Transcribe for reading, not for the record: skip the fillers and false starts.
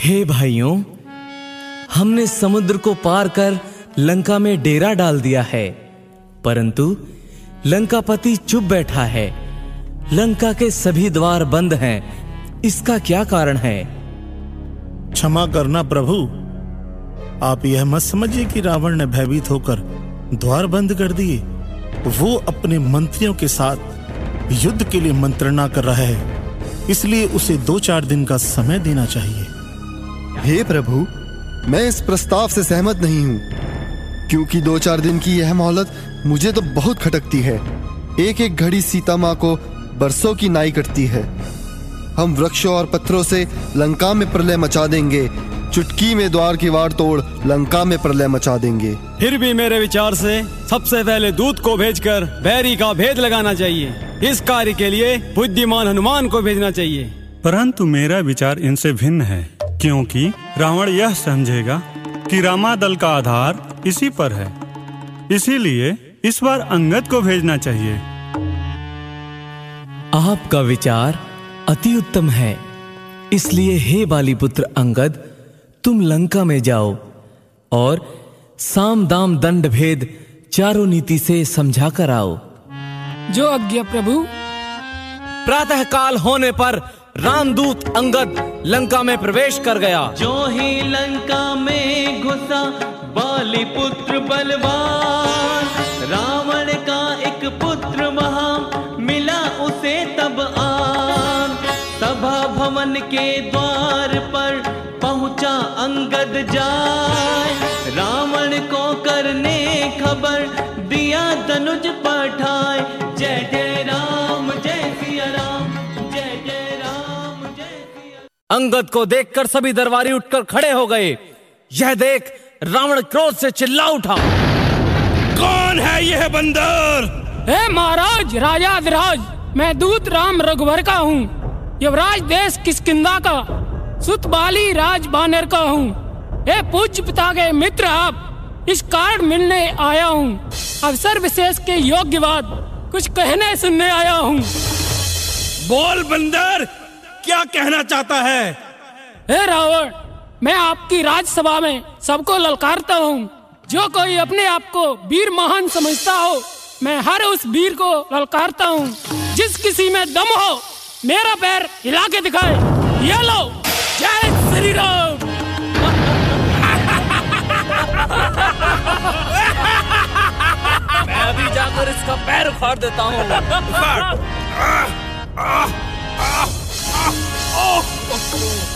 हे भाइयों, हमने समुद्र को पार कर लंका में डेरा डाल दिया है, परंतु लंकापति चुप बैठा है। लंका के सभी द्वार बंद हैं। इसका क्या कारण है? क्षमा करना प्रभु, आप यह मत समझिए कि रावण ने भयभीत होकर द्वार बंद कर दिए। वो अपने मंत्रियों के साथ युद्ध के लिए मंत्रणा कर रहा है, इसलिए उसे 2-4 दिन का समय देना चाहिए। हे प्रभु, मैं इस प्रस्ताव से सहमत नहीं हूँ, क्योंकि 2-4 दिन की यह मोहलत मुझे तो बहुत खटकती है। एक एक घड़ी सीता माँ को बरसों की नाई करती है। हम वृक्षों और पत्थरों से लंका में प्रलय मचा देंगे, चुटकी में द्वार की वार तोड़ लंका में प्रलय मचा देंगे। फिर भी मेरे विचार से सबसे पहले दूत को भेजकर बैरी का भेद लगाना चाहिए। इस कार्य के लिए बुद्धिमान हनुमान को भेजना चाहिए। परंतु मेरा विचार इनसे भिन्न है, क्योंकि रावण यह समझेगा कि रामादल का आधार इसी पर है। इसीलिए इस बार अंगद को भेजना चाहिए। आपका विचार अति उत्तम है, इसलिए हे बालीपुत्र अंगद, तुम लंका में जाओ और साम दाम दंड भेद चारों नीति से समझा कर आओ। जो आज्ञा प्रभु। प्रातः काल होने पर रामदूत अंगद लंका में प्रवेश कर गया। जो ही लंका में घुसा बालीपुत्र बलवान, रावण का एक पुत्र वहां मिला उसे तब आन। सभा भवन के द्वार पर पहुंचा अंगद जाए, रावण को करने खबर दिया धनुज पठाए। जय जय राम जय सिया राम, जय जय राम जय सिया। अंगद को देखकर सभी दरबारी उठकर खड़े हो गए। यह देख रावण क्रोध से चिल्ला उठा, कौन है यह बंदर? हे महाराज, राजाधिराज, मैं दूत राम रघुवर का हूँ। युवराज देश किष्किंधा का सुत बाली राज बानर का हूँ। हे पूज्य पिता के मित्र, आप इस कारण मिलने आया हूँ। अवसर विशेष के योग्य बात कुछ कहने सुनने आया हूँ। बोल बंदर, क्या कहना चाहता है? हे रावण, मैं आपकी राजसभा में सबको ललकारता हूँ। जो कोई अपने आप को वीर महान समझता हो, मैं हर उस वीर को ललकारता हूँ। जिस किसी में दम हो, मेरा पैर हिला के दिखाए। ये लो, जय श्री राम। मैं अभी जाकर इसका पैर उखाड़ देता हूँ।